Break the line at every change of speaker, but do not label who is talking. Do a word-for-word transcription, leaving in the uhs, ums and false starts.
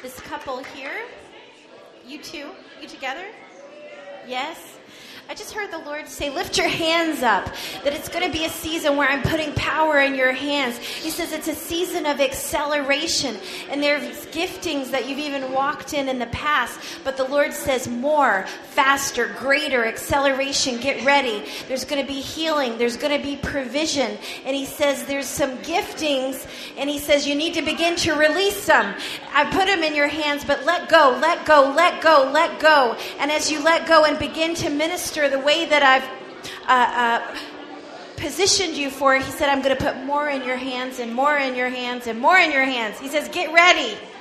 This couple here, you two, you together? Yes? I just heard the Lord say, lift your hands up, that it's going to be a season where I'm putting power in your hands. He says it's a season of acceleration, and there's giftings that you've even walked in in the past, but the Lord says more, faster, greater acceleration. Get ready. There's going to be healing. There's going to be provision. And he says there's some giftings, and he says you need to begin to release them. I put them in your hands, but let go, let go, let go, let go. And as you let go and begin to minister the way that I've uh, uh, positioned you for, he said, I'm going to put more in your hands and more in your hands and more in your hands. He says, get ready.